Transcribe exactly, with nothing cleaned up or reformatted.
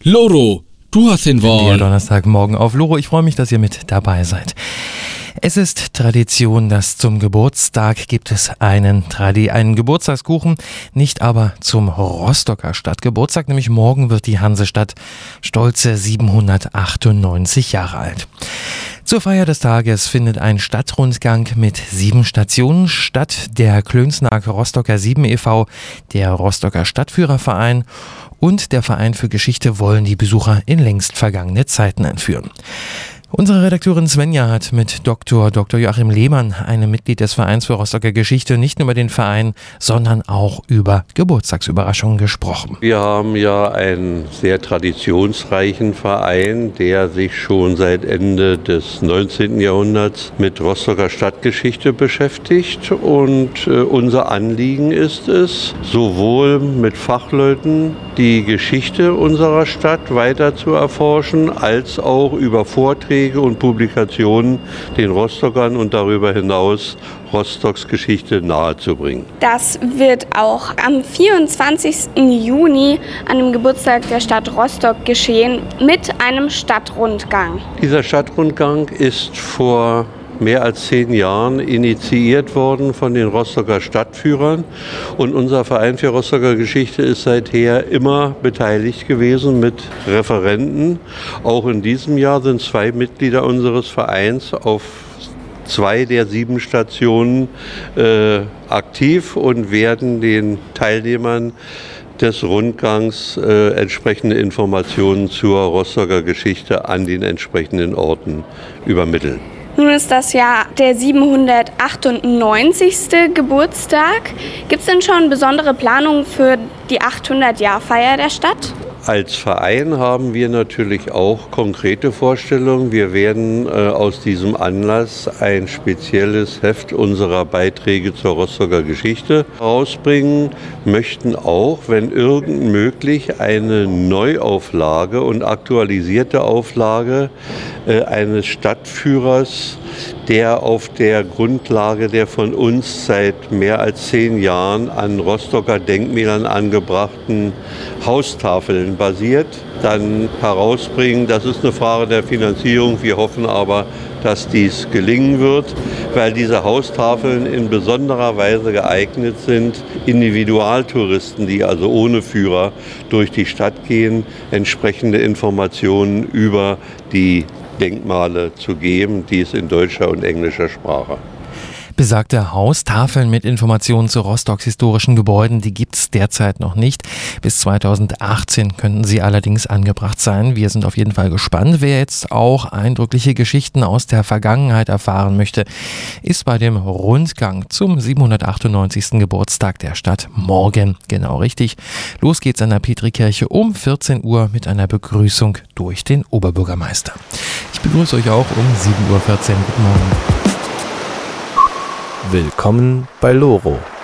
Loro, du hast den Wahl. Der Donnerstagmorgen auf Loro. Ich freue mich, dass ihr mit dabei seid. Es ist Tradition, dass zum Geburtstag gibt es einen, Tradi- einen Geburtstagskuchen, nicht aber zum Rostocker Stadtgeburtstag, nämlich morgen wird die Hansestadt stolze siebenhundertachtundneunzig Jahre alt. Zur Feier des Tages findet ein Stadtrundgang mit sieben Stationen statt. Der Klönsnag Rostocker sieben e V, der Rostocker Stadtführerverein und der Verein für Geschichte wollen die Besucher in längst vergangene Zeiten entführen. Unsere Redakteurin Svenja hat mit Doktor Doktor Joachim Lehmann, einem Mitglied des Vereins für Rostocker Geschichte, nicht nur über den Verein, sondern auch über Geburtstagsüberraschungen gesprochen. Wir haben ja einen sehr traditionsreichen Verein, der sich schon seit Ende des neunzehnten Jahrhunderts mit Rostocker Stadtgeschichte beschäftigt. Und äh, unser Anliegen ist es, sowohl mit Fachleuten die Geschichte unserer Stadt weiter zu erforschen, als auch über Vorträge und Publikationen den Rostockern und darüber hinaus Rostocks Geschichte nahezubringen. Das wird auch am vierundzwanzigsten Juni an dem Geburtstag der Stadt Rostock geschehen mit einem Stadtrundgang. Dieser Stadtrundgang ist vor mehr als zehn Jahren initiiert worden von den Rostocker Stadtführern und unser Verein für Rostocker Geschichte ist seither immer beteiligt gewesen mit Referenten. Auch in diesem Jahr sind zwei Mitglieder unseres Vereins auf zwei der sieben Stationen äh, aktiv und werden den Teilnehmern des Rundgangs äh, entsprechende Informationen zur Rostocker Geschichte an den entsprechenden Orten übermitteln. Nun ist das ja der siebenhundertachtundneunzigste Geburtstag. Gibt es denn schon besondere Planungen für die achthundert-Jahr-Feier der Stadt? Als Verein haben wir natürlich auch konkrete Vorstellungen. Wir werden äh, aus diesem Anlass ein spezielles Heft unserer Beiträge zur Rostocker Geschichte herausbringen, möchten auch, wenn irgend möglich, eine Neuauflage und aktualisierte Auflage äh, eines Stadtführers, der auf der Grundlage der von uns seit mehr als zehn Jahren an Rostocker Denkmälern angebrachten Haustafeln basiert, dann herausbringen. Das ist eine Frage der Finanzierung. Wir hoffen aber, dass dies gelingen wird, weil diese Haustafeln in besonderer Weise geeignet sind, Individualtouristen, die also ohne Führer durch die Stadt gehen, entsprechende Informationen über die Denkmale zu geben, dies in deutscher und englischer Sprache. Besagte Haustafeln mit Informationen zu Rostocks historischen Gebäuden, die gibt es derzeit noch nicht. Bis zweitausendachtzehn könnten sie allerdings angebracht sein. Wir sind auf jeden Fall gespannt. Wer jetzt auch eindrückliche Geschichten aus der Vergangenheit erfahren möchte, ist bei dem Rundgang zum siebenhundertachtundneunzigsten Geburtstag der Stadt morgen genau richtig. Los geht's an der Petrikirche um vierzehn Uhr mit einer Begrüßung durch den Oberbürgermeister. Ich begrüße euch auch um sieben Uhr vierzehn. Guten Morgen. Willkommen bei Loro.